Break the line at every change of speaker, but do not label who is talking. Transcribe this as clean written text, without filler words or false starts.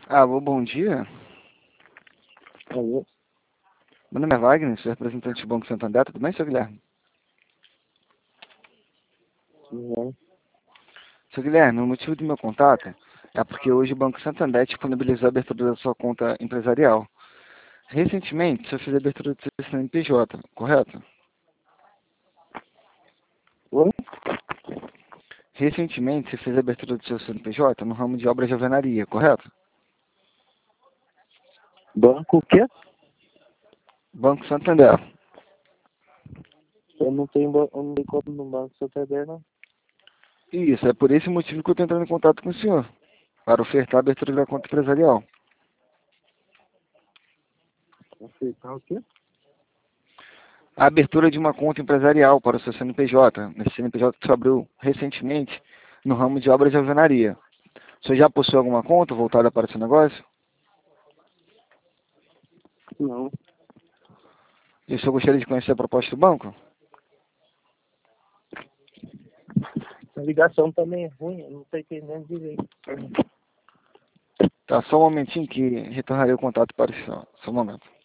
Alô, bom dia.
Alô?
Meu nome é Wagner, sou representante do Banco Santander. Tudo bem, seu Guilherme?
Não.
Seu Guilherme, o motivo do meu contato é porque hoje o Banco Santander disponibilizou a abertura da sua conta empresarial. Recentemente, o senhor fez a abertura do seu CNPJ, correto?
Oi?
Recentemente, você fez a abertura do seu CNPJ no ramo de obras de alvenaria, correto?
Banco o quê?
Banco Santander.
Eu não tenho conta no Banco Santander, não.
Isso, é por esse motivo que eu estou entrando em contato com o senhor, para ofertar a abertura da conta empresarial.
Aceitar o quê?
A abertura de uma conta empresarial para o seu CNPJ, nesse CNPJ que você abriu recentemente no ramo de obras de alvenaria. Você já possui alguma conta voltada para o seu negócio?
Não.
E o senhor gostaria de conhecer a proposta do banco?
A ligação também é ruim, eu não estou entendendo direito.
Tá, só um momentinho que retornarei o contato para o senhor. Só um momento.